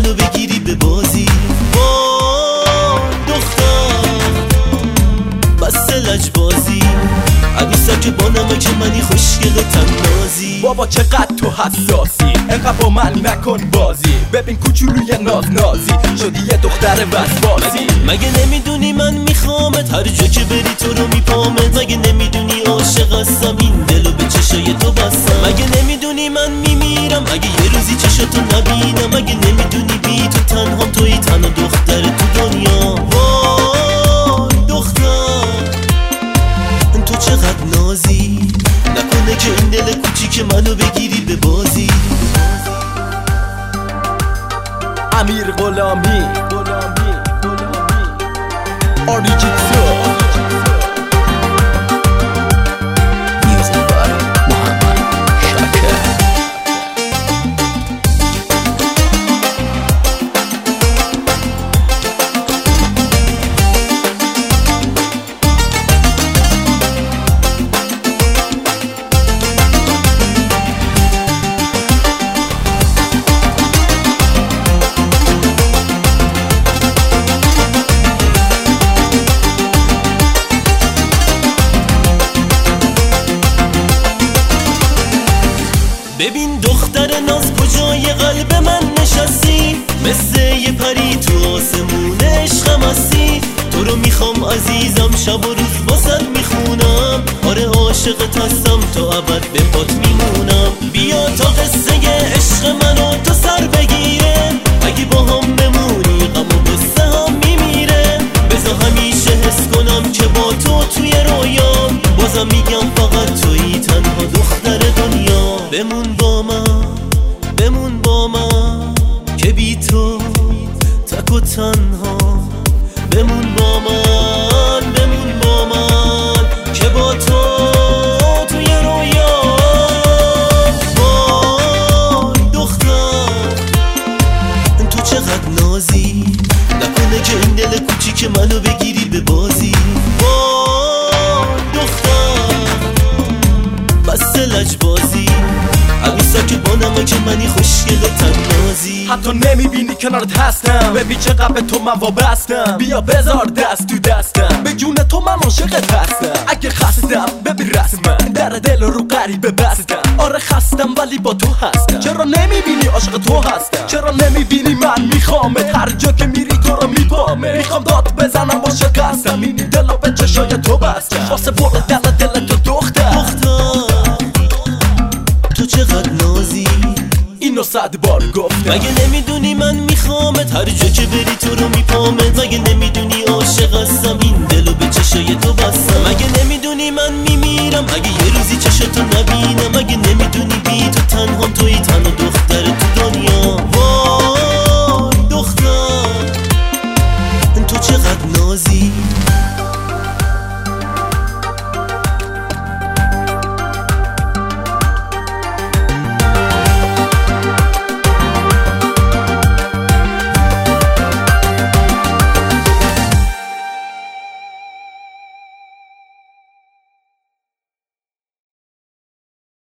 منو بگیری به بازی. بس لجبازی عروسک با نمک منی خوشگل تنازی. بابا چقدر تو حساسی، انقدر با من نکن بازی. ببین کوچولوی نازی شدی یه دختر وسواسی. مگه نمیدونی من میخوامت، هر جا که بری تو رو میپامت. مگه نمیدونی عاشق هستم، این دلو به چشای تو بستم. مگه نمیدونی من میمیرم اگه یه روزی چشاتو نبینم. مگه نمیدونی بی تو تنهام، توی تنها دختر تو دنیا. تو چقدر نازی، نکنه که این دل کوچیک منو بگیری به بازی. امیر غلامی آریجیتسو ببین دختر ناز کجای قلب من نشستی، مثل یه پری تو آسمون عشقم هستی. تو رو میخوام عزیزم، شب و روز واسد میخونم. آره عاشقت هستم، تا ابد به پات میمونم. بیا تا قصه عشق منو تو سر بگیره. اگه با هم بمونی غم و قصه هم میمیره. بذار همیشه حس کنم که با تو توی رویام. بازم میگم فقط تویی تنها دختر دنیا. بمون با من، بمون با من، که بی تو تک و تنها. بمون با من، بمون با من، که با تو توی رویا. وای دختر تو چقدر نازی، نکنه که این دل کوچیک منو بگیری به بازی. وای دختر بس لجبازی عروسک با نمک منی خوشگل تنازی. حتی نمیبینی کنارت هستم، ببین چقدر به تو من وابستم. بیا بذار دست تو دستم، به جون تو من عاشقت هستم. اگه خستم ببین رسمم، در دل رو غریبه بستم. آره خستم ولی با تو هستم. چرا نمیبینی عاشق تو هستم؟ چرا نمیبینی من میخوامت، هر جا که میری تو رو میپامت. میخوام داد بزنم عاشق هستم، این دلو به چشای تو بستم. واسه برد دل تو دختر تو چقدر نازی، اینو 100 بار گفتم. مگه نمیدونی من میخوامت، هر جا که بری تو رو میپامت. مگه نمیدونی عاشق هستم، این دلو به چشای تو بستم. مگه نمیدونی من میمیرم اگه یه روزی چشاتو نبینم. مگه نمیدونی بی تو تنهام، توی تنها دختر